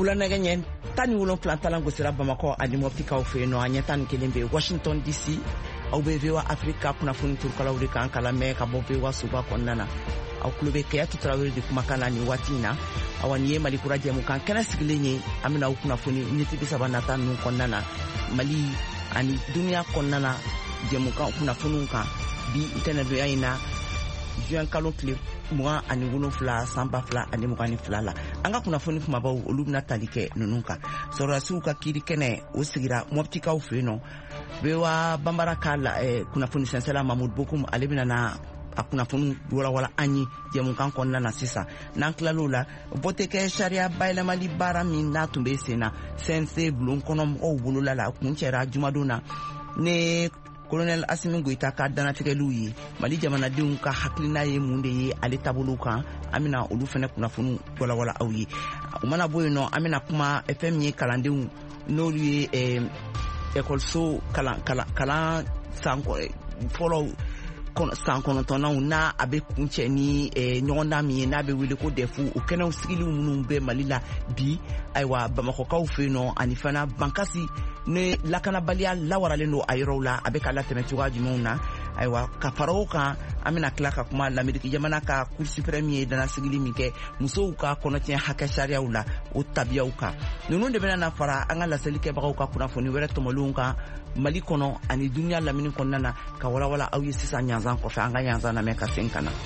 fulanɛgɛ ɲɛ 17 talan gosira Bamakɔ ani Moptikaw fɛ yen nɔ a ɲɛ 11 bɛ Washington DC. Aw bɛ VOA Africa kunnafoni turukalaw de kan kala mɛ ka bɔ VOA Suba kɔnɔna na. Aw kulo bɛ Keyatu Tarawele de kumakan na nin waati in na. Awa nin ye Mali kura jɛmukan kɛnɛ sigilen ye an bɛna aw kunnafoni miniti 30 nata ninnu kɔnɔna na Mali ani duniya kɔnɔna na jɛmukan kunnafoniw kan bi ntɛnɛdonya in na juin kalo tile 27 san 2022 la an ka kunnafoni kumabaw olu bɛna tali kɛ ninnu kan sɔrɔdasiw ka kiiri kɛnɛ o sigira Moptikaw fɛ yen nɔ bewa bambara ka kunnafoni sɛnsɛla Mahmud Bokum ale bɛna na a kunnafoni walawala an ye jɛmukan kɔnɔna na sisan n'an tilal'o la vote kɛ sariya bayɛlɛmali baara min n'a tun bɛ sen na CNC bulon kɔnɔ mɔgɔw bolola la kun cɛra jumadon na ne Colonel Assimi Goïta ka danatigɛliw ye Mali jamanadenw ka hakilina ye mun de ye ale taabolo kan an bɛna olu fana kunnafoni walawala aw ye o mana bɔ yen nɔ an bɛna kuma fɛn min ye kalandenw n'olu ye ekɔliso kalan san fɔlɔ san kɔnɔntɔnnaw n'a a bɛ kuncɛ ni ɲɔgɔndan min ye n'a bɛ wele ko DEF o kɛnɛw sigiliw minnu bɛ Mali la bi ayiwa Bamakɔkaw fɛ yen nɔ ani fana bankasi ne lakanabaliya lawaralen don a yɔrɔw la a bɛ ka latɛmɛ cogoya jumɛnw na ayiwa ka fara o kan an bɛna tila ka kuma l'Amérique jamana ka Cour suprême ye danasigili min kɛ musow ka kɔnɔtiɲɛ hakɛ sariyaw la o tabiyaw kan ninnu de bɛna na fara an ka laselikɛbagaw ka kunnafoni wɛrɛ tɔmɔlenw kan Mali kɔnɔ ani duniya lamini kɔnɔna na ka walawala aw ye sisan ɲanzan kɔfɛ an ka ɲanzan lamɛn ka sen kana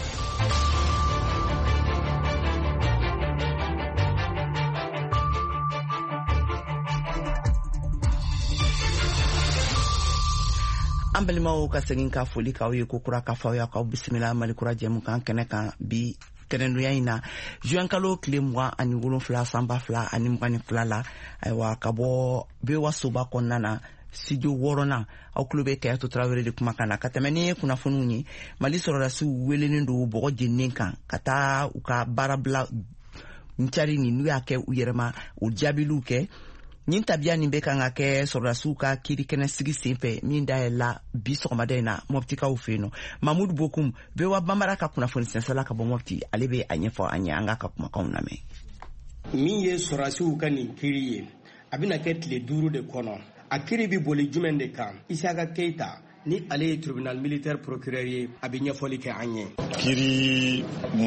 an balimaw ka segin ka foli k'aw ye ko kura ka f'aw ye k'aw bisimila Mali kura jɛmukan kɛnɛ kan bi tɛnɛndonya in na juin kalo tile 27 san 2022 la ayiwa ka bɔ VOA Soba kɔnɔna na studio 6nan aw kulo bɛ Keyatu Tarawele de kumakan na ka tɛmɛ ni kunnafoniw ye Mali sɔrɔdasiw welenen don bɔgɔ jeninen kan ka taa u ka baarabila ncari ni n'u y'a kɛ u yɛrɛma o jaabiliw kɛ nin tabiya nin bɛ kan ka kɛ sɔrɔdasiw ka kiiri kɛnɛ sigi senfɛ min dayɛlɛla bi sɔgɔmada in na Moptikaw fɛ yen nɔ Mahmud Bokum bewa bambara ka kunnafoni sɛnsɛla ka bɔ Mopti ale bɛ a ɲɛfɔ an ye an ka kumakanw lamɛn min ye sɔrɔdasiw ka nin kiiri ye a bɛna kɛ tile 5 de kɔnɔ a kiiri bɛ boli jumɛn de kan Isaka Keita ni ale ye tribunal militaire procureur ye a bɛ ɲɛfɔli kɛ an ye kiiri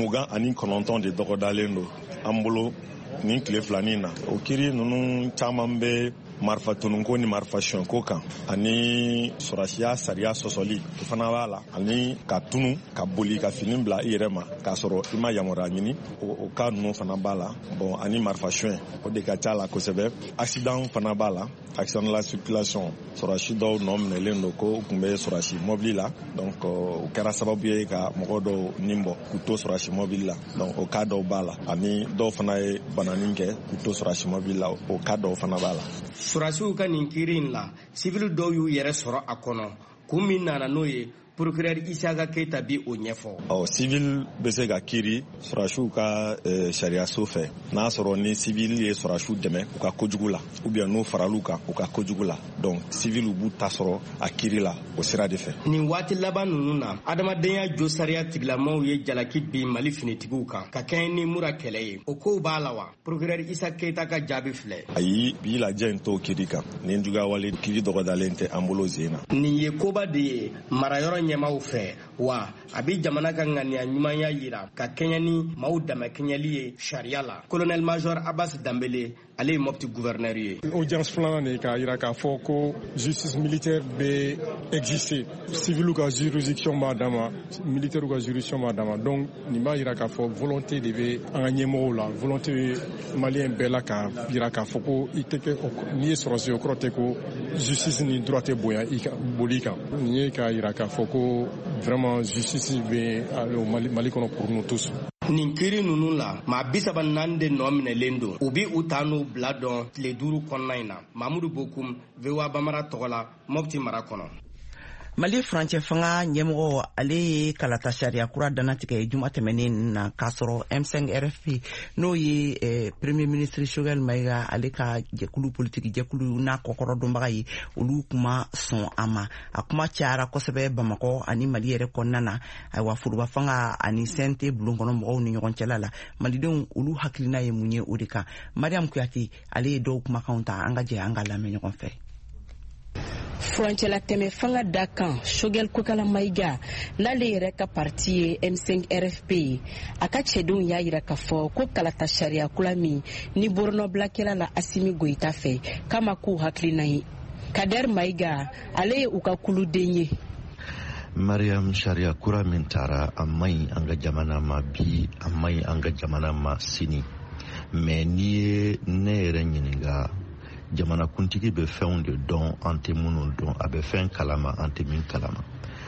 29 de dɔgɔdalen don an bolo nin tile filanin na o kiiri ninnu caman bɛ marifa tununko ni marifa siyɛnko kan ani sɔrɔdasiya sariya sɔsɔli o fana b'a la ani ka tunu ka boli ka fini bila i yɛrɛ ma k'a sɔrɔ i ma yamaruya ɲini o cas ninnu fana b'a la bon ani marifa siyɛn o de ka ca la kosɛbɛ accident fana b'a la accident de la circulation sɔrɔdasi dɔw nɔ minɛlen don ko u tun bɛ sɔrɔdasi mɔbili la donc o kɛra sababu ye ka mɔgɔ dɔw nin bɔ k'u to sɔrɔdasi mɔbili la donc o cas dɔw b'a la ani dɔw fana ye bananin kɛ k'u to sɔrɔdasi mɔbili la o cas dɔw fana b'a la sɔrɔdasiw ka nin kiiri in la civil dɔw y'u yɛrɛ sɔrɔ a kɔnɔ kun min nana n'o ye procureur Isaka Keita bi o ɲɛfɔ civil bɛ se ka kiiri sɔrɔdasiw ka sariyaso fɛ n'a sɔrɔ ni civil ye sɔrɔdasiw dɛmɛ u ka kojugu la ou bien n'u faral'u kan u ka kojugu la donc civil b'u ta sɔrɔ a kiiri la o sira de fɛ nin waati laban ninnu na adamadenya jo sariya tigilamaw ye jalaki bin Mali finitigiw kan ka kɛɲɛ ni mura kɛlɛ ye o kow b'a la wa procureur Isaka Keita ka jaabi filɛ ayi bi lajɛ in t'o kiiri kan nin juguya wale kiiri dɔgɔdalen tɛ an bolo sen na nin ye koba de ye marayɔrɔ ɲɛmaw fɛ wa a bɛ jamana ka ŋaniya ɲumanya yira ka kɛɲɛ ni maaw dama kɛɲɛli ye sariya la colonel major Abbas Dambele ale ye Mopti gouverneur ye audience filanan de k'a yira k'a fɔ ko justice militaire bɛ exister civilu ka juridiction b'a dama militaire ka juridiction b'a dama donc nin b'a yira k'a fɔ volonté de bɛ an ka ɲɛmɔgɔw la volonté bɛ maliyɛn bɛɛ la k'a yira k'a fɔ ko i tɛ kɛ n'i ye sɔrɔdasi o kɔrɔ tɛ ko justice ni droit tɛ bonya i ka boli kan nin ye k'a yira k'a fɔ ko vraiment justice bɛ Mali kɔnɔ pour nous tous. nin kiiri ninnu la maa 34 de nɔ minɛlen don u bi u ta n'u bila dɔn tile 5 kɔnɔna in na Mamudu Bokum VOA Bambara tɔgɔ la Mopti mara kɔnɔ Mali furancɛ fanga ɲɛmɔgɔ ale ye kalata sariya kura danatigɛ juma tɛmɛnen na k'a sɔrɔ M5 RFP n'o ye premier ministre Choguel Maïga ale ka jɛkulu politiki jɛkulu n'a kɔkɔrɔ dɔnbaga ye olu kuma sɔn a ma a kuma cayara kosɛbɛ Bamakɔ ani Mali yɛrɛ kɔnɔna na ayiwa foroba fanga ani CNT bulon kɔnɔ mɔgɔw ni ɲɔgɔn cɛla la malidenw olu hakilina ye mun ye o de kan Mariam Kuyate ale ye dɔw kumakanw ta an ka jɛ an ka lamɛn ɲɔgɔn fɛ. Furancɛla tɛmɛ fanga da kan Choguel Kokala Maïga n'ale yɛrɛ ka parti ye M5 RFP a ka cɛdenw y'a yira k'a fɔ ko kalata sariya kula min ni borɔnɔbilakɛla la Asimi Goïta fɛ kama k'u hakilina ye Kader Maïga ale ye u ka kuluden ye. Mariam sariya kura min taara a maɲi an ka jamana ma bi a maɲi an ka jamana ma sini mais n'i ye ne yɛrɛ ɲininka jamana kuntigi bɛ fɛnw de dɔn an tɛ minnu dɔn a bɛ fɛn kalama an tɛ min kalama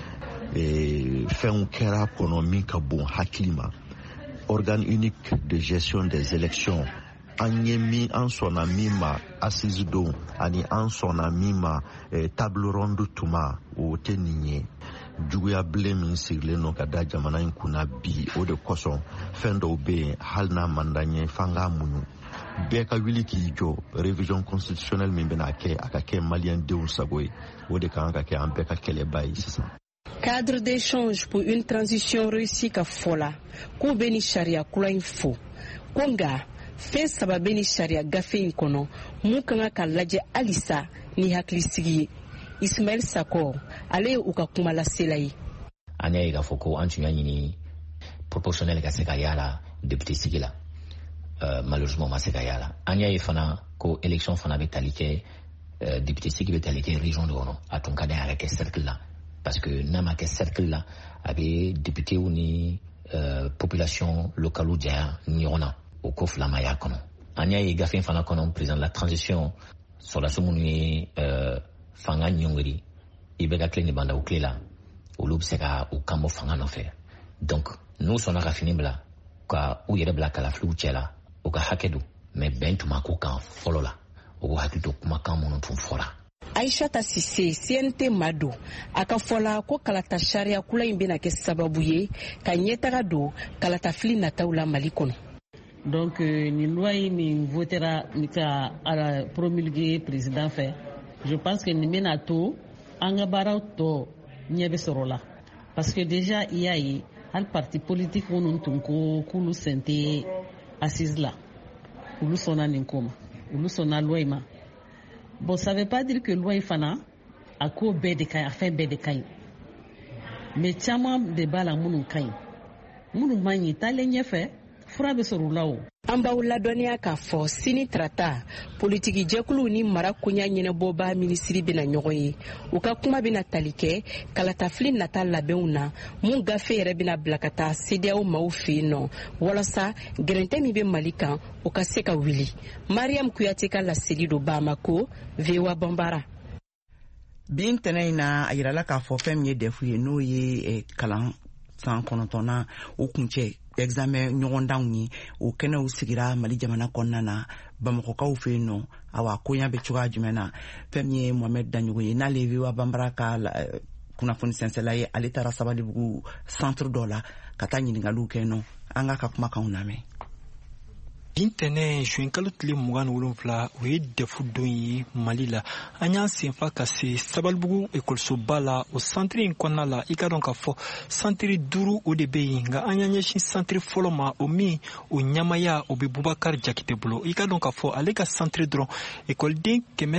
fɛnw kɛra kɔnɔ min ka bon hakili ma organe unique de gestion des élections an ye min an sɔnna min ma assise don ani an sɔnna min ma table ronde tuma o tɛ nin ye juguya bilen min sigilen no ka da jamana in kunna bi o de kosɔn fɛn dɔw bɛ yen hali n'a man d'an ye f'an k'a muɲu bɛɛ ka wuli k'i jɔ révision constitutionnelle min bɛna kɛ a ka kɛ maliyɛndenw sago ye o de kan ka kɛ an bɛɛ ka kɛlɛba ye sisan. Cadre d'échange pour une transition réussie ka fɔ la k'u bɛ ni sariya kura in fo ko nka fɛn saba bɛ ni sariya gafe in kɔnɔ mun kan ka lajɛ halisa ni hakilisigi ye. Ismaël Sakor ale ye u ka kuma lasela ye. An y'a ye k'a fɔ ko an tun y'a ɲini proportionnel ka se ka y'a la député sigi la. Malheureusement ma se ka y'a la an y'a ye fana ko élection fana bɛ tali kɛ député sigi bɛ tali kɛ région de kɔnɔ a tun ka di a ka kɛ cercle la parce que n'a ma kɛ cercle la a bɛ députéw ni population locale janya ɲɔgɔn na o ko fila ma y'a kɔnɔ an y'a ye gafe fana kɔnɔ président de la transition sɔrɔdasi minnu ye fanga ɲɔngiri i bɛ ka tile ni banda o tile la olu bɛ se ka u kan bɔ fanga nɔfɛ donc n'u sɔnna ka fini bila ka u yɛrɛ bila kalafiliw cɛ la o ka hakɛ don mais bɛn tun ma k'o kan fɔlɔ la o ko hakili to kumakan minnu tun fɔra. Aïssata Cissé CNT Mado a ka fɔla ko kalata sariya kula in bɛna kɛ sababu ye ka ɲɛtaga don kalatafili nataw la Mali kɔnɔ. Donc ni loi min votera ni ka promulguer président fɛ je pense que ni bɛna to an ka baaraw tɔ ɲɛ bɛ sɔrɔ la parce que déjà il y a eu hali parti politique minnu tun ko k'olu sen tɛ assise la olu sɔnna nin ko ma olu sɔnna loi ma bon ça veut pas dire que loi fana a ko bɛɛ de ka ɲi a fɛn bɛɛ de ka ɲi mais caman de b'a la minnu ka ɲi minnu man ɲi taalen ɲɛfɛ fura bɛ sɔrɔ u la o. An b'aw ladɔnniya k'a fɔ sini tarata politiki jɛkuluw ni mara koɲa ɲɛnabɔba minisiri bɛna ɲɔgɔn ye u ka kuma bɛna tali kɛ kalatafili nata labɛnw na mun gafe yɛrɛ bɛna bila ka taa CEDEAO maaw fɛ yen nɔ walasa gɛrɛntɛ min bɛ Mali kan o ka se ka wuli. Mariam Kuyate ka laseli don Bamako VOA Bambara. Bin tɛnɛ in na a yirala k'a fɔ fɛn min ye defu ye n'o ye kalan san 9nan o kuncɛ examen ɲɔgɔndanw ye o kɛnɛw sigira Mali jamana kɔnɔna na Bamakɔkaw fɛ yen nɔ awa koɲa bɛ cogoya jumɛn na fɛn min ye Mohamed Danjogo ye n'ale VOA Bambara ka kunnafoni sɛnsɛla ye ale taara Sabalibugu centre dɔ la ka taa ɲininkaliw kɛ nɔ an ka kumakanw lamɛn. Intɛnɛ juin kalo tile 27 o ye defu don ye Mali la an y'an senfa ka se Sabalibugu ekɔlisoba la o centre in kɔnɔna la i ka dɔn k'a fɔ centre 5 o de bɛ yen nka an y'an ɲɛsin centre fɔlɔ ma o min o ɲamaya o bɛ Bubakari Jakite bolo i ka dɔn k'a fɔ ale ka centre dɔrɔn ekɔliden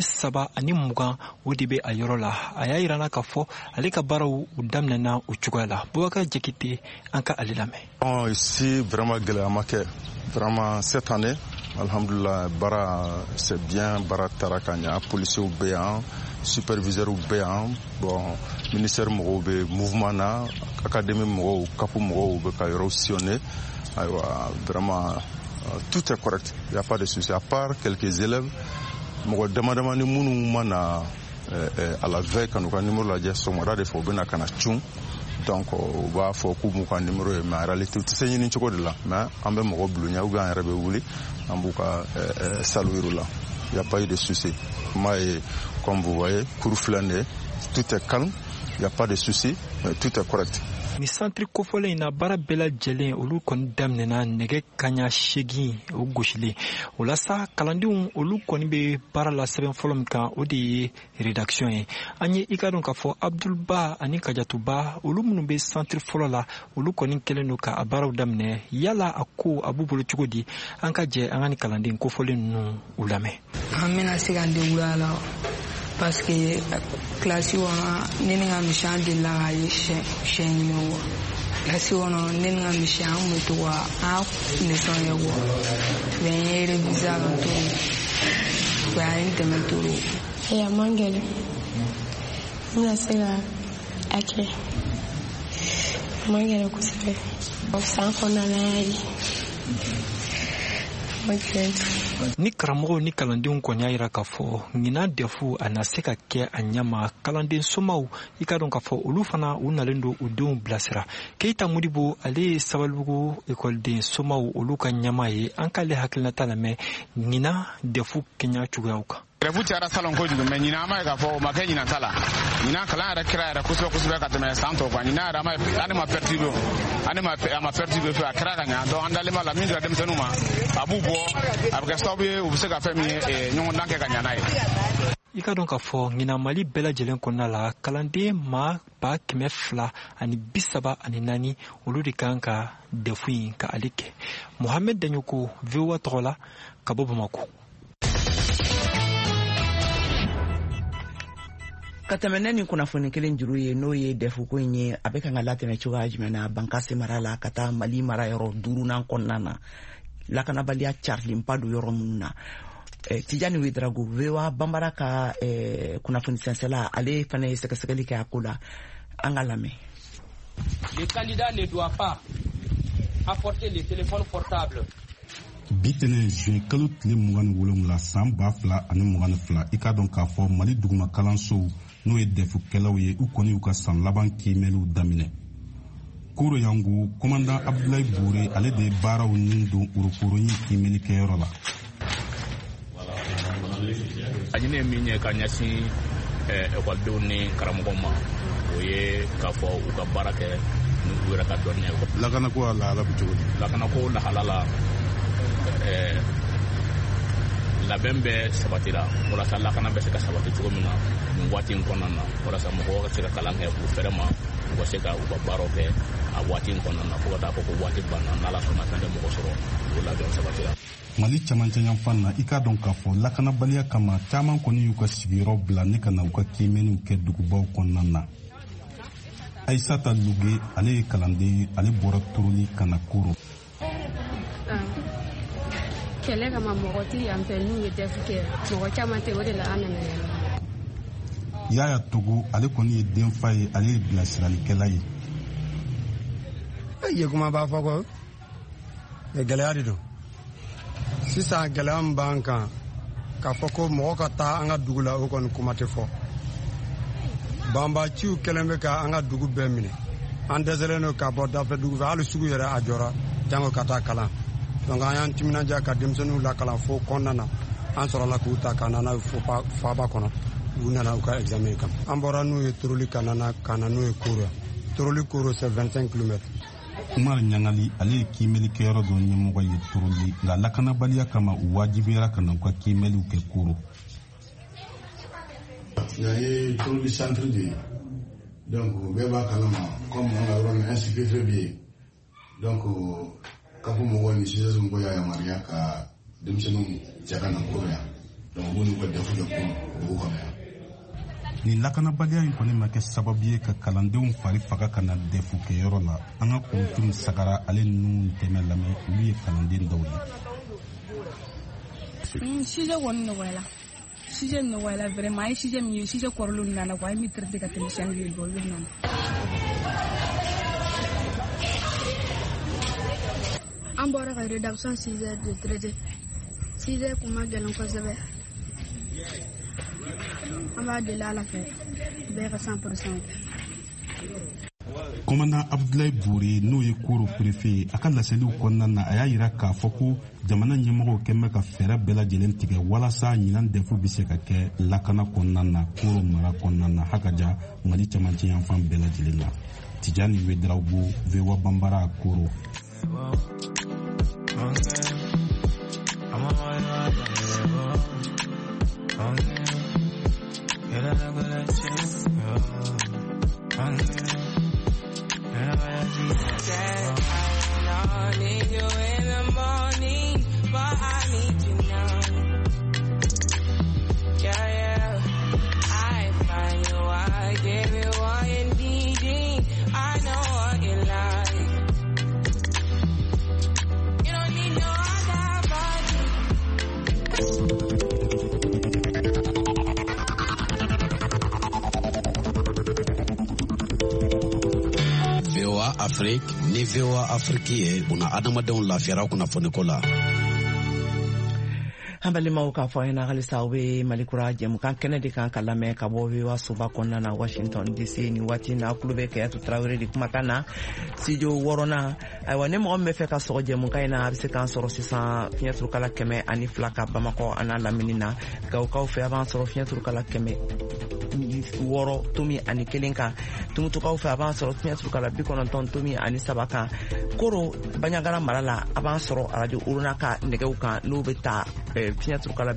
320 o de bɛ a yɔrɔ la a y'a yirana k'a fɔ ale ka baaraw u daminɛna o cogoya la Bubakari Jakite an ka ale lamɛn. Ici vraiment gɛlɛya ma kɛ. Vraiment cette année, alhamdulillah, bara c'est bien, bara tarakanya, policiers bɛ yan, superviseurs bɛ yan, bon ministère mɔgɔw bɛ mouvement na, académie mɔgɔw, kapu mɔgɔw bɛ ka yɔrɔ sillonner, ayiwa vraiment tout est correct, il y a pas de souci à part quelques élèves, mɔgɔ dama ni minnu mana à la veille ka n'u ka numéro lajɛ sɔgɔmada de fɛ u bɛ na ka na cun. Donc u b'a fɔ k'u b'u ka numéro ye mais en réalité u tɛ se ɲini cogo de la mais an bɛ mɔgɔ bulon ou bien an yɛrɛ bɛ wuli an b'u ka saluer la il y a pas eu de souci kuma ye comme vous voyez cours filɛ nin ye tout est calme il n'y a pas de souci, tout est correct. Ni centre kofole ina bara bela jelen olu kon damnena nege kanya shegi o goshile ola sa kalandiun olu kon be bara la seben folom kan o de rédaction e anye ikadon ka fo Abdul Ba ani Kajatuba olu munu be centre folola olu kon keleno ka abara damne yala akko abubulu chugodi anka je angani kalandin kofole nu ulame amena sigande ulala parce que classe wana ninga mishan de la shenyo classe wana ninga mishan mutuwa a leson yawo venere bizarre to ya intemeturu ya mangele mna sega ake mangele kusebe sanko na nayi ni karamɔgɔw ni kalandenw kɔni y'a yira k'a fɔ ɲina defu a na se ka kɛ a ɲɛma kalanden somaw i ka dɔn k'a fɔ olu fana u nalen don u denw bilasira Keita Modibo ale ye Sabalibugu ekɔliden somaw olu ka ɲɛma ye an k'ale hakilinata lamɛn ɲina defu kɛɲɛ cogoyaw kan. Refu cara salon ko jugu mais ñina ma ga fo ma ke ñina tala ñina kala ara kira ara kuso ka teme santo ko ñina ara ma anima pertigo fe akra ga nya do andale ma la min ga dem tenuma abubo abga sobe u se ga fami e ñon danke ga nya nai i ka dɔn k'a fɔ ɲina Mali bɛɛ lajɛlen kɔnɔna la kalanden maa 234 olu de kan ka defu in ka ale kɛ. Mohamed Danyoko VOA tɔgɔ la ka bɔ Bamako. Ka tɛmɛnɛ ni kunnafoni kelen juru ye n'o ye defuko in ye a bɛ kan ka latɛmɛ cogoya jumɛn na Bankasi mara la ka taa Mali mara yɔrɔ 5nan kɔnɔna na lakanabaliya carilenba don yɔrɔ minnu na Tijani Ouedraogo VOA Bambara ka kunnafoni sɛnsɛla ale fana ye sɛgɛsɛgɛli kɛ a ko la an ka lamɛn. Le candidat ne doit pas apporter les téléphones portables. Bitene juin kalo tile 27 san 2022 i ka dɔn k'a fɔ Mali duguma kalansow n'o ye defukɛlaw ye u kɔni y'u ka san laban kiimɛliw daminɛ. Koro Yangu commandant Abdoulaye Bouré ale de ye baaraw nin don urukoroyin kiimɛlikɛyɔrɔ la. Ajine min ye ka ɲɛsin ekɔlidenw ni karamɔgɔw ma o ye k'a fɔ u ka baara kɛ ni u yɛrɛ ka dɔnniya ye. Lakanako lahala bɛ cogo di? Lakanako lahala la labɛn bɛ sabatira walasa lakana bɛ se ka sabati cogo min na nin waati in kɔnɔna na walasa mɔgɔw ka se ka kalan kɛ u fɛrɛ ma u ka se ka u ka baaraw kɛ a waati in kɔnɔna na fo ka taa fɔ ko waati banna n'Ala sɔnna fɛn tɛ mɔgɔ sɔrɔ o labɛn sabatira. Mali camancɛ yanfan na i ka dɔn k'a fɔ lakanabaliya kama caman kɔni y'u ka sigiyɔrɔ bila ne ka na u ka kiimɛniw kɛ dugubaw kɔnɔna na. Aïssata Luge ale ye kalanden ale bɔra Toroli ka na Koro. Kɛlɛ kama mɔgɔ tɛ yan fɛ n'u ye defu kɛ mɔgɔ caman tɛ o de la an nana yan. Yaya Togo ale kɔni ye denfa ye ale ye bilasiralikɛla ye. Ye kuma b'a fɔ ko gɛlɛya de don sisan gɛlɛya min b'an kan k'a fɔ ko mɔgɔ ka taa an ka dugu la o kɔni kuma tɛ fɔ banbaciw kɛlen bɛ ka an ka dugu bɛɛ minɛ an dɛsɛlen don ka bɔ dafɛ dugu fɛ hali sugu yɛrɛ a jɔra jango ka taa kalan donc an y'an timinanja ka denmisɛnninw lakalan fo kɔnɔna na an sɔrɔla k'u ta ka na n'a ye fo faaba kɔnɔ u nana u ka examen kan an bɔra n'u ye Toroli ka na n'u ye Koro Toroli Koro c'est 25 km. Umar Nyangali ale ye kiimɛlikɛyɔrɔ dɔ ɲɛmɔgɔ ye Toroli nka lakanabaliya kama u wajibiyara ka na u ka kiimɛliw kɛ Koro. Yan ye Toroli centre de ye donc bɛɛ b'a kalama comme an ka yɔrɔ min insécurité bɛ yen donc ka fɔ mɔgɔw ni sisan mɔgɔw y'a yamaruya ka denmisɛnninw cɛ ka na Koro yan donc u b'u n'u ka defu kɛ Koro u b'u kɔnɔ yan. Ni lakanabaliya in kɔni ma kɛ sababu ye ka kalandenw fari faga ka na defu kɛyɔrɔ la an ka kunfin sagara ale ninnu tɛmɛ lamɛn olu ye kalanden dɔw ye. Sujet kɔni nɔgɔyala vraiment a ye sujet min ye sujet kɔrɔlenw nana quoi a ye min traité ka tɛmɛ siɲɛ kelen olu nana. An bɔra ka rédaction 6 heures de traité 6 heures kun ma gɛlɛn kosɛbɛ an b'a deli Ala fɛ bɛɛ ka 100%. Commandant Abdoulaye Bouré n'o ye Koro préfet a ka laseliw kɔnɔna na a y'a yira k'a fɔ ko jamana ɲɛmɔgɔw kɛn bɛ ka fɛɛrɛ bɛɛ lajɛlen tigɛ walasa ɲinan dɛfu bɛ se ka kɛ lakana kɔnɔna na Koro mara kɔnɔna na hakaja Mali cɛmancɛ yan fan bɛɛ lajɛlen na. Tijani Wedraogo, VOA Bambara, Koro. Afrique ni VOA Afrique ye una adamadenw lafiyara kunnafoni ko la. Hambalimaw ka fɔ ɲɛna halisa u bɛ Malikura jɛmukan kɛnɛ de kan ka lamɛn ka bɔ VOA soba kɔnɔna na Washington DC ni waati na kulo bɛ Kɛyatu Tarawele de kumakan na studio 6nan. Ayiwa ni mɔgɔ min bɛ fɛ ka sɔgɔ jɛmukan in na a bɛ se k'an sɔrɔ sisan fiɲɛturukala 102 ka Bamakɔ a n'a lamini na. Gawukaw fɛ a b'an sɔrɔ fiɲɛturukala 6.1 kan. Tumutukaw fɛ a b'an sɔrɔ fiɲɛturukala 93.3 kan. Koro Banɲagara mara la a b'an sɔrɔ radio Uruna ka nɛgɛw kan n'o bɛ taa fiɲɛturukala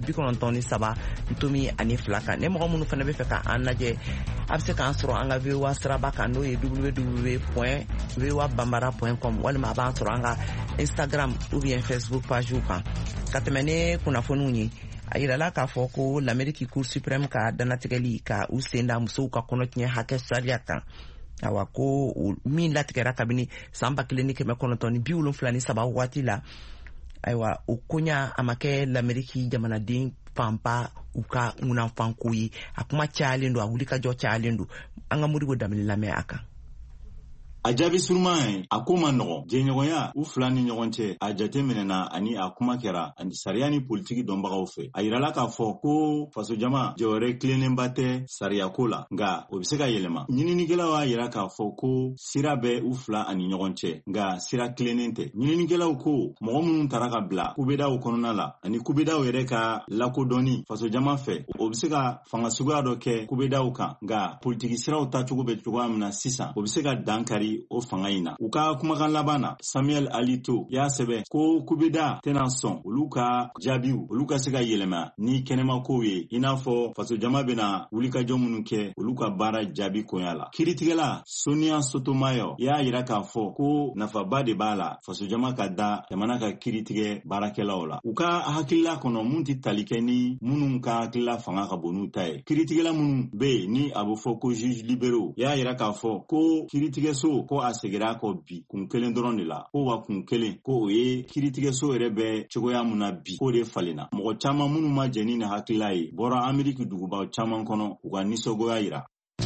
93.2 kan. Ne mɔgɔ minnu fana bɛ fɛ ka an lajɛ a bɛ se k'an sɔrɔ an ka VOA siraba kan n'o ye www.voabambara.com walima a b'an sɔrɔ an ka Instagram ou bien Facebook page kan. Ka tɛmɛ ne kunnafoniw ye a yirala k'a fɔ ko l'Amérique Cour suprême ka danatigɛli ka u sen da musow ka kɔnɔtiɲɛ hakɛ sariya kan. Awa ko min latigɛra kabini san 1973 waati la. Ayiwa o koɲa a ma kɛ l'Amérique jamanaden fanba u ka ŋunanfanko ye a kuma cayalen don a wulikajɔ cayalen don an ka Modibo Dembele lamɛn a kan. A jaabi suruman a ko ma nɔgɔ jɛɲɔgɔnya u fila ni ɲɔgɔn cɛ a jate minɛna ani a kuma kɛra ani sariya ni politiki dɔnbagaw fɛ a yirala k'a fɔ ko fasojama jɔyɔrɔ tilennenba tɛ sariyako la nka o bɛ se ka yɛlɛma ɲininikɛlaw y'a yira k'a fɔ ko sira bɛ u fila ani ɲɔgɔn cɛ nka sira tilennen tɛ ɲininikɛlaw ko mɔgɔ minnu taara ka bila kubedaw kɔnɔna la ani kubedaw yɛrɛ ka lakodɔnni fasojama fɛ o bɛ se ka fanga suguya dɔ kɛ kubedaw kan nka politiki siraw tacogo bɛ cogoya min na sisan o bɛ se ka dankari o fanga in na u ka kumakan laban na Samuel Alito y'a sɛbɛn ko kubeda tɛna sɔn olu ka jaabiw olu ka se ka yɛlɛma ni kɛnɛmakow ye i n'a fɔ fasojama bɛna wulikajɔ minnu kɛ olu ka baara jaabi koɲa la kiritigɛla Sonia Sotomayor y'a yira k'a fɔ ko nafaba de b'a la fasojama ka da jamana ka kiritigɛ baarakɛlaw la u ka hakilila kɔnɔ mun tɛ tali kɛ ni minnu ka hakilila fanga ka bon n'u ta ye kiritigɛla minnu bɛ yen ni a bɛ fɔ ko juge libéraux y'a yira k'a fɔ ko kiritigɛso ko a segira kɔ bi kun kelen dɔrɔn de la ko wa kun kelen ko o ye kiritigɛso yɛrɛ bɛ cogoya mun na bi ko de falenna mɔgɔ caman minnu ma jɛni ni hakilila ye bɔra Ameriki dugubaw caman kɔnɔ u ka nisɔngoya yira.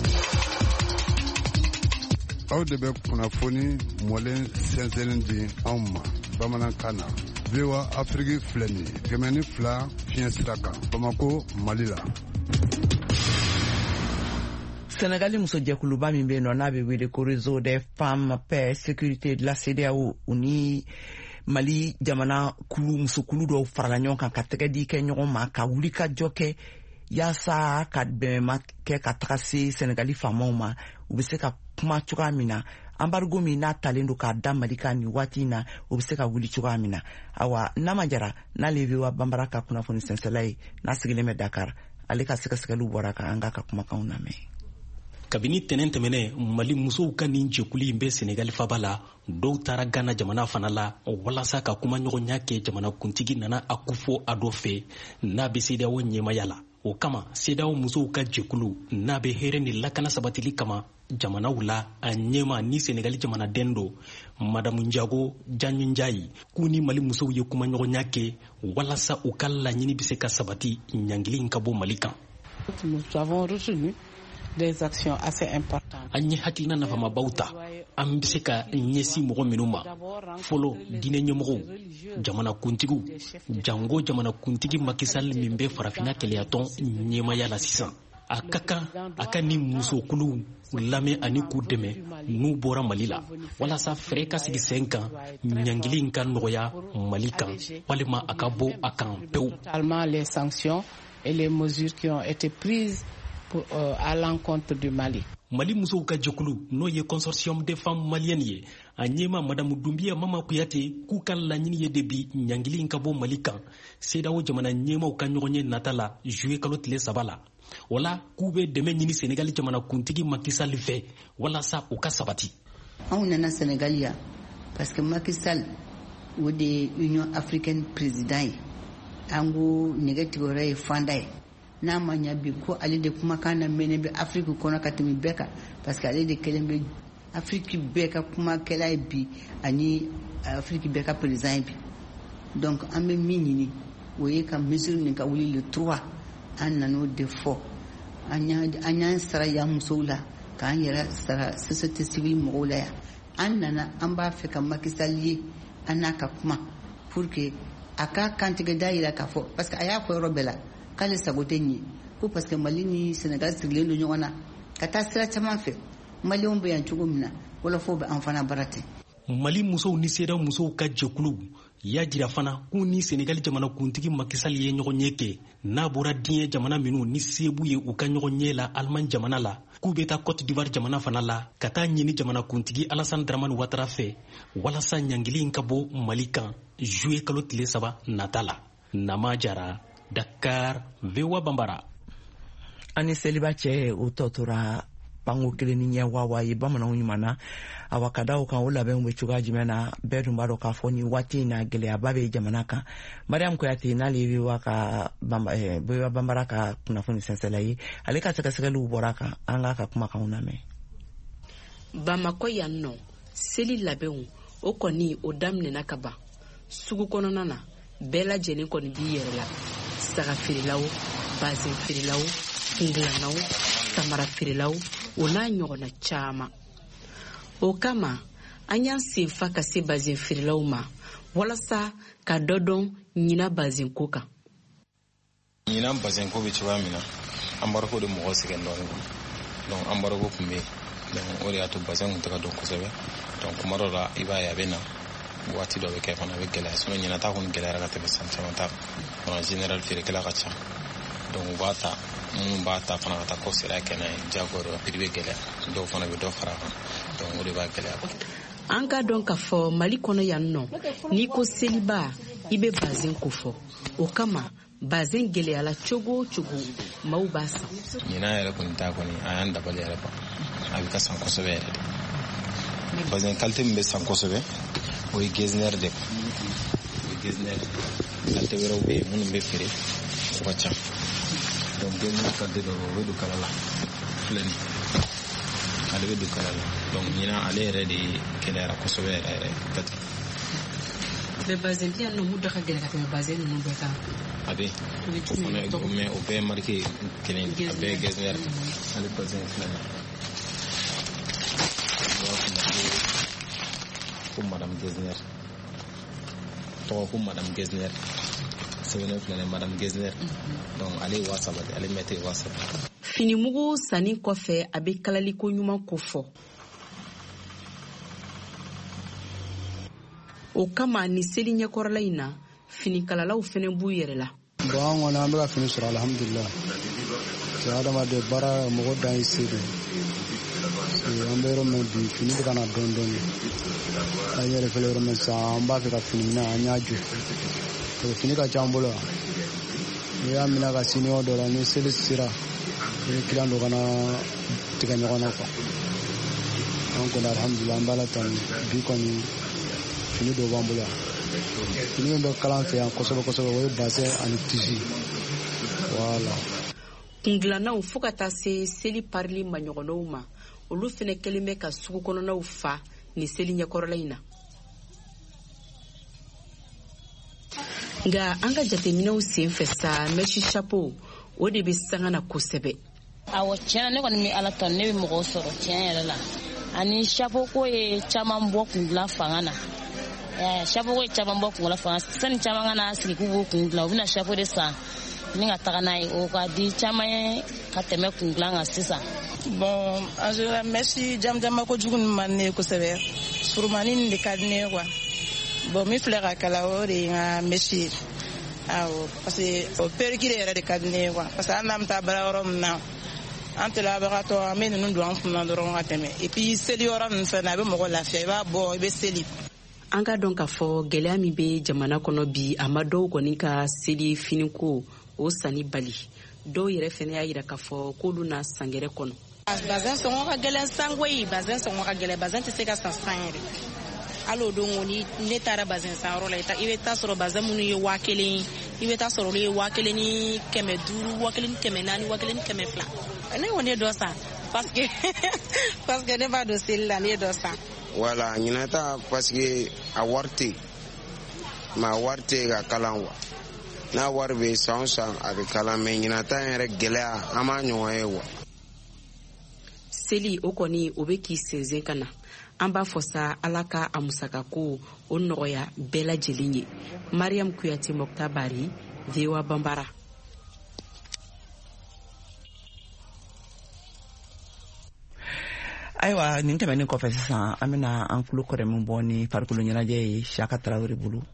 Aw de bɛ kunnafoni mɔlen sɛnsɛnlen di anw ma bamanankan na VOA Afrique filɛ nin ye 102 fiɲɛ sira kan Bamako Mali la. Sénégali muso jɛkuluba min bɛ yen nɔ n'a bɛ wele ko réseau des femmes paix sécurité de la CEDEAO u ni Mali jamana musokulu dɔw farala ɲɔgɔn kan ka tɛgɛ di kɛ ɲɔgɔn ma ka wulikajɔ kɛ yaasa ka bɛnma kɛ ka taga se Sénégali faamaw ma u bɛ se ka kuma cogoya min na embargo min n'a talen don k'a da Mali kan nin waati in na o bɛ se ka wuli cogoya min na awa n'a ma jara n'ale VOA Bambara ka kunnafoni sɛnsɛla ye n'a sigilen bɛ Dakar ale ka sɛgɛsɛgɛliw bɔra kan an ka kumakanw lamɛn. Kabini tɛnɛn tɛmɛnɛ Mali musow ka nin jɛkulu in bɛ Senegal faba la dɔw taara Ghana jamana fana la walasa ka kuma ɲɔgɔnya kɛ jamana kuntigi nana a kufɔ a dɔ fɛ n'a bɛ CEDEAO ɲɛmaya la o kama CEDEAO musow ka jɛkulu n'a bɛ hɛrɛ ni lakana sabatili kama jamanaw la a ɲɛma ni Senegal jamanaden do Madame Ndiago Janjinjayi k'u ni Mali musow ye kuma ɲɔgɔnya kɛ walasa u ka laɲini bɛ se ka sabati ɲangili ka bɔ Mali kan. Nous avons retenu des actions assez importantes. An ye hakilina nafamabaw ta an bɛ se ka ɲɛsin mɔgɔ minnu ma fɔlɔ diinɛ ɲɛmɔgɔw jamana kuntigiw jango jamana kuntigi Macky Sall min bɛ farafinna kɛlɛyatɔn ɲɛmaya la sisan a ka kan a ka ni musokuluw lamɛn ani k'u dɛmɛ n'u bɔra Mali la walasa fɛɛrɛ ka sigi sen kan ɲangili in ka nɔgɔya Mali kan walima a ka bɔ a kan pewu. Les sanctions et les mesures qui ont été prises à l'encontre du Mali. Mali musow ka jɛkulu n'o ye consortium des femmes maliennes ye a ɲɛma Madamu Dumbiya Mama Kuyate k'u ka laɲini ye de bi ɲangili in ka bɔ Mali kan CEDEAO jamana ɲɛmaw ka ɲɔgɔn ye nata la juillet kalo tile 3 la wala k'u bɛ dɛmɛ ɲini Sénégal jamana kuntigi Macky Sall fɛ walasa u ka sabati. Anw nana Sénégal ya parce que Macky Sall o de Union africaine président ye an ko nɛgɛtigɛyɔrɔ ye fanda ye n'a ma ɲa bi ko ale de kumakan na mɛnɛ bɛ Afrique kɔnɔ ka tɛmɛ bɛɛ kan parce que ale de kɛlen bɛ Afrique bɛɛ ka kumakɛla ye bi ani Afrique bɛɛ ka président ye bi donc an bɛ min ɲini o ye ka mesure nin ka wuli le 3 an nan'o de fɔ an y'an sara yan musow la k'an yɛrɛ sara société civile mɔgɔw la yan an nana an b'a fɛ ka Macky Sall ye an n'a ka kuma pour que a ka kantigɛ da yira k'a fɔ parce que a y'a fɔ yɔrɔ bɛɛ la k'ale sago tɛ ɲɛ ko parce que Mali ni Sénégal sigilen don ɲɔgɔn na ka taa sira caman fɛ Malienw bɛ yan cogo min na wala fo bɛ an fana baara tɛ. Mali musow ni CEDEAO musow ka jɛkulu y'a jira fana k'u ni Sénégal jamana kuntigi Macky Sall ye ɲɔgɔn ɲɛ kɛ n'a bɔra diɲɛ jamana minnu ni sebu ye u ka ɲɔgɔn ɲɛ la Allemagne jamana la k'u bɛ taa Côte d'Ivoire jamana fana la ka taa ɲini jamana kuntigi Alassane Dramane Ouattara fɛ walasa ɲangili in ka bɔ Mali kan juillet kalo tile 3 nata la. Nama Jara, Dakar, VOA Bambara. Ani seliba cɛ o tɔ tora pango kelen ni ɲɛ wawa ye bamananw ɲuman na awa ka da o kan o labɛnw bɛ cogoya jumɛn na bɛɛ dun b'a dɔn k'a fɔ ni waati in na gɛlɛyaba bɛ jamana kan. Mariam Kuyate n'ale ye VOA Bambara ka kunnafoni sɛnsɛla ye ale ka sɛgɛsɛgɛliw bɔra kan an k'a ka kumakanw lamɛn. Bamako yan nɔ seli labɛnw o kɔni o daminɛna ka ban sugu kɔnɔna na bɛɛ lajɛlen kɔni b'i yɛrɛ la saga feerelaw bazin feerelaw kungilannaw tamara feerelaw o n'a ɲɔgɔnna caman o kama an y'an senfa ka se bazin feerelaw ma walasa ka dɔ dɔn ɲina bazin ko kan. ɲina bazin ko bɛ cogoya min na embargo de mɔgɔ sɛgɛn dɔɔnin donc embargo tun bɛ yen donc o de y'a to bazin tun tɛ ka dɔn kosɛbɛ donc kuma dɔ la i b'a ye a bɛ na waati dɔ bɛ kɛ fana a bɛ gɛlɛya sinon ɲinata kɔni gɛlɛyara ka tɛmɛ san caman ta kan donc général feerekɛla ka ca donc u b'a ta minnu b'a ta fana ka taa kɔ sira kɛnɛ ye diyagoya dɔ prix bɛ gɛlɛya dɔw fana bɛ dɔ fara a kan donc o de b'a gɛlɛya. An ka dɔn k'a fɔ Mali kɔnɔ yan nɔ n'i ko seliba i bɛ bazin ko fɔ o kama bazin gɛlɛyala cogo o cogo maaw b'a san. ɲinan yɛrɛ kɔni ta kɔni a y'an dabali yɛrɛ ban a bɛ ka san kosɛbɛ yɛrɛ de bazin qualité min bɛ san kosɛbɛ o ye Getzner de o ye Getzner qualité wɛrɛw bɛ yen minnu bɛ feere o ka ca donc Getzner qualité dɔ o bɛ don kala la filɛ nin ale bɛ don kala la donc ɲinan ale yɛrɛ de gɛlɛyara kosɛbɛ yɛrɛ yɛrɛ peut-être. mais bazin bi yan nɔ mun da ka gɛlɛn ka tɛmɛ bazin ninnu bɛɛ kan. a bɛ mais o bɛɛ marqué kelen a bɛɛ Getzner ale bazin filɛ nin ko Madame Getzner tɔgɔ ko Madame Getzner sɛbɛnɛ filɛ Madame Getzner donc ale ye 3 de ale mɛtɛ 3. Finimugu sanni kɔfɛ a bɛ kalaliko ɲuman ko fɔ o kama ni seli ɲɛkɔrɔla in na finikalalaw fɛnɛ b'u yɛrɛ la. bon an kɔni an bɛ ka fini sɔrɔ alhamdulillah c'est adamaden baara mɔgɔ dan ye se de an bɛ yɔrɔ min bi fini bɛ ka na dɔɔnin dɔɔnin an yɛrɛ filɛ yɔrɔ min sisan an b'a fɛ ka fini minɛ an y'a jɔ parce que fini ka ca an bolo yan n'i y'a minɛ ka sini yɔrɔ dɔ la ni seli sera ni client dɔ kana tigɛ ɲɔgɔn na quoi an kɔni alhamdulillah an b'a la tan bi kɔni fini dɔw b'an bolo yan fini min bɛ kala an fɛ yan kosɛbɛ kosɛbɛ o ye bassin ani tisi voilà. kungilannaw fo ka taa se seli parili maɲɔgɔnnaw ma olu fɛnɛ kɛlen bɛ ka sugu kɔnɔnaw fa ni seli ɲɛkɔrɔla in na nka an ka jateminɛw sen fɛ sa mɛsi chapeau o de bɛ sanga na kosɛbɛ. awɔ tiɲɛna ne kɔni bɛ ala tɔn ne bɛ mɔgɔw sɔrɔ tiɲɛ yɛrɛ la ani chapeau ko ye caman bɔ kungilan fanga na chapeau ko ye caman bɔ kungilan fanga sani caman ka na sigi k'u b'o kungilan u bɛna chapeau de san ni ka taga n'a ye o ka di caman ye ka tɛmɛ kun dilan kan sisan. Bon en général Messi jamjama ko jugu man ne kosɛbɛ surumani nin de ka di ne quoi. Bon min filɛ ka kala o de ye nka Messi awɔ parce que o perikiri yɛrɛ de ka di ne quoi parce que an n'an bɛ taa baara yɔrɔ min na an telabagatɔ an bɛ ninnu don an kunna dɔrɔn ka tɛmɛ et puis seli yɔrɔ ninnu fɛnɛ a bɛ mɔgɔ lafiya i b'a bɔ i bɛ seli. An ka dɔn k'a fɔ gɛlɛya min bɛ jamana kɔnɔ bi a ma dɔw kɔni ka seli finiko o sanni bali dɔw yɛrɛ fɛnɛ y'a jira k'a fɔ k'olu na sangɛrɛ kɔnɔ. Bazɛn sɔngɔ ka gɛlɛn sango ye bazɛn sɔngɔ ka gɛlɛn bazɛn tɛ se ka san san yɛrɛ hali o don kɔni ne taara bazɛn san yɔrɔ la i bɛ taa sɔrɔ bazɛn minnu ye 1000 i bɛ taa sɔrɔ olu ye 1500 ni 500 1000 ni 400 1000 ni 200 ne kɔni ye dɔ san parce que ne b'a dɔn seli la ne ye dɔ san. Voilà ɲinɛ ta parce que a wari tɛ yen mais a wari tɛ yen ka kalan wa n'a wari bɛ san o san a bɛ kalan mais ɲinɛ ta yɛrɛ gɛlɛya an b'a ɲɔgɔn ye wa. Seli o kɔni o bɛ k'i sɛnsɛn ka na an b'a fɔ sa ala ka a musakako o nɔgɔya bɛɛ lajɛlen ye. Mariam Kuyate Mokta Bari VOA Bambara. Ayiwa nin tɛmɛnen kɔfɛ sisan an bɛna an tulo kɔrɛ min bɔ ni farikolo ɲɛnajɛ ye Siyaka Tarawele bolo.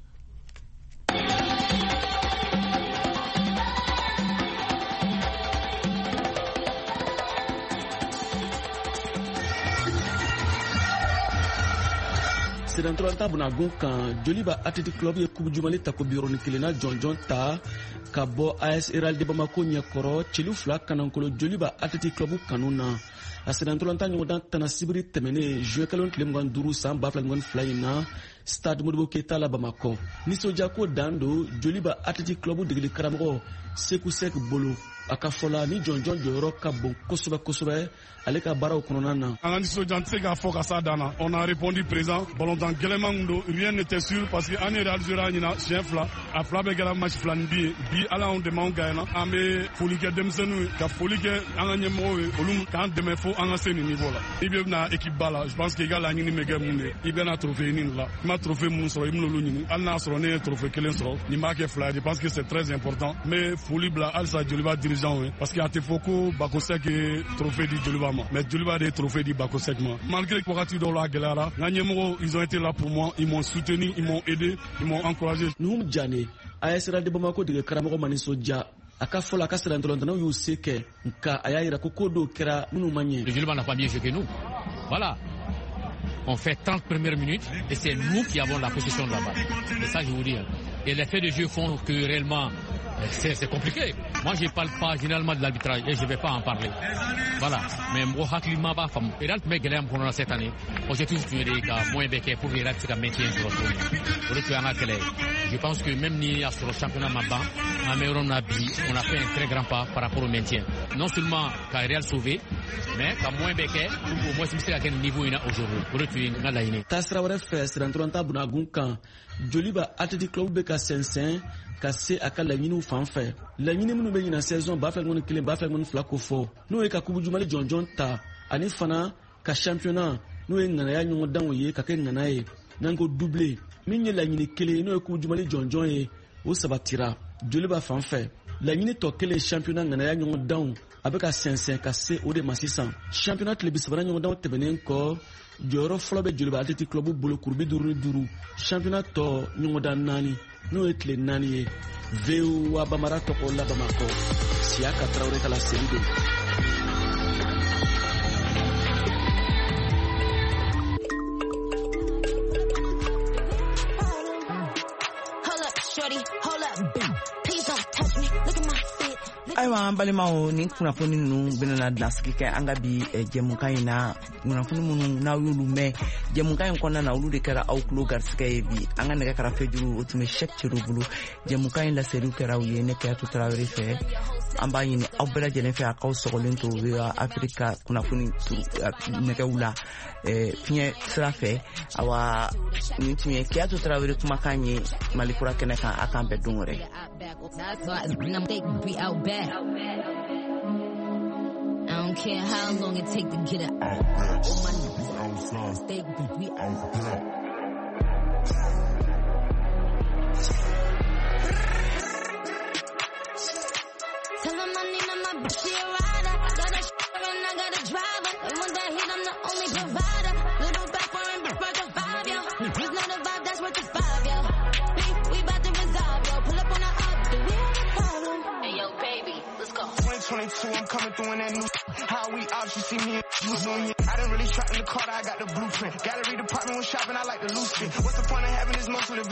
Sedantoranta Bunagun kan Joliba Athletic Club ye Coupe du Mali ta ko biɔrɔni kelenna jɔnjɔn ta ka bɔ AS Real de Bamako ɲɛkɔrɔ celu 2 kanankolo Joliba Athletic Club kanu na. A sedantoranta ɲɔgɔndan tana sibiri tɛmɛnen juin kalo tile 22 san 2022 in na Stade Modibo Keita la Bamako. Nisɔndiyako dan don Joliba Athletic Club degeli karamɔgɔ Seku Sek bolo a ka fɔla ni jɔnjɔn jɔyɔrɔ ka bon kosɛbɛ ale ka baaraw kɔnɔna na. An ka nisɔndiya tɛ se k'a fɔ ka s'a dan na. On a répondu présent. Ballontan gɛlɛman min don rien n'était sûr parce que an ye Real jouera ɲina siɲɛ 2 a 2 bɛɛ kɛra match 2 ni bi ye bi ala y'anw dɛmɛ anw gagnera an bɛ foli kɛ denmisɛnninw ye ka foli kɛ an ka ɲɛmɔgɔw ye olu k'an dɛmɛ fo an ka se nin niveau la. I bɛna équipe ba la je pense que i ka laɲini bɛ kɛ mun de i bɛna trophée ɲini la i ma trophée mun sɔrɔ i bɛna olu ɲini hali n'a sɔrɔ ne ye trophée 1 sɔrɔ nin b'a kɛ 2 ye je pense que c'est très important mais foli bila halisa Joliba dirigeant ye parce que a tɛ fɔ ko Bakosek ye trophée di Joliba ma mais Joliba de trophée di Bakosek ma malgré wagati dɔw la a gɛlɛyara n ka ɲɛmɔgɔw ils ont été là pour moi ils m'ont soutenu ils m'ont aidé ils m'ont encouragé. Nuhum Jane AS Real de Bamako dege karamɔgɔ ma nisɔndiya a ka fɔla a ka serantɔlɔntɔnaw y'u se kɛ nka a y'a jira ko dɔw kɛra minnu ma ɲɛ. Le Joliba n'a pas mieux joué que nous. Voilà. On fait 30 premières minutes et c'est nous qui avons la possession de la balle. C'est ça que je vous dis. Et les faits de jeu font que réellement c'est compliqué. Moi je ne parle pas généralement de l'arbitrage et je ne vais pas en parler. Voilà. Mais moi hakilima ba fam. Et là tu mets Guélem pendant cette année. J'ai toujours tué des gars moins béqués pour que tu maintiennes sur le je pense que même ni sur le championnat Maba, on a fait un très grand pas par rapport au maintien. Non seulement qu'à Real sauvé, mais qu'à moins béqué, au moins c'est à quel niveau il a aujourd'hui. Pour tuer une galaïne. Tasrawere fait Sedantoranta Bunagun kan Joliba Athletic Club beka sensen ka se a ka laɲiniw fan fɛ laɲini minnu bɛ ɲina saison 2021 2022 ko fɔ n'o ye ka Coupe du Mali jɔnjɔn ta ani fana ka championnat n'o ye ŋanaya ɲɔgɔndanw ye ka kɛ ŋana ye n'an ko doublé min ye laɲini kelen n'o ye Coupe du Mali jɔnjɔn ye o sabatira Joliba fan fɛ laɲini tɔ kelen championnat ŋanaya ɲɔgɔndanw a bɛ ka sɛnsɛn ka se o de ma sisan championnat tile 30 ɲɔgɔndanw tɛmɛnen kɔ jɔyɔrɔ fɔlɔ bɛ Joliba Athletic Club bolo kurubi 5 championnat tɔ ɲɔgɔndan 4 n'o ye tile 4 ye VOA Bambara tɔgɔ la Bamako Siyaka Tarawele ka la seli don. Ayiwa an balimaw nin kunnafoni ninnu bɛna dilansigi kɛ an ka bi jɛmukan in na kunnafoni minnu n'aw y'olu mɛn jɛmukan in kɔnɔna na olu de kɛra aw tulo garisɛgɛ ye bi an ka nɛgɛ karafe juru o tun bɛ Cheick Thierno bolo jɛmukan in laseliw kɛra u ye ne Kiyatu Tarawele fɛ an b'a ɲini aw bɛɛ lajɛlen fɛ a k'aw sɔgɔlen to VOA Afrika kunnafoni nɛgɛw la fiɲɛ sira fɛ awa nin tun ye Kiyatu Tarawele kumakan ye Mali kura kɛnɛ kan a k'an bɛɛ don wɛrɛ. I don't care how long it take to get it out. All my niggas outside, stay good, we out there. 22, I'm coming through in that new. How we out, you see me in I didn't really try in the car, I got the blueprint. Gallery department when shopping, I like the loose fit. What's the point of having this muscle?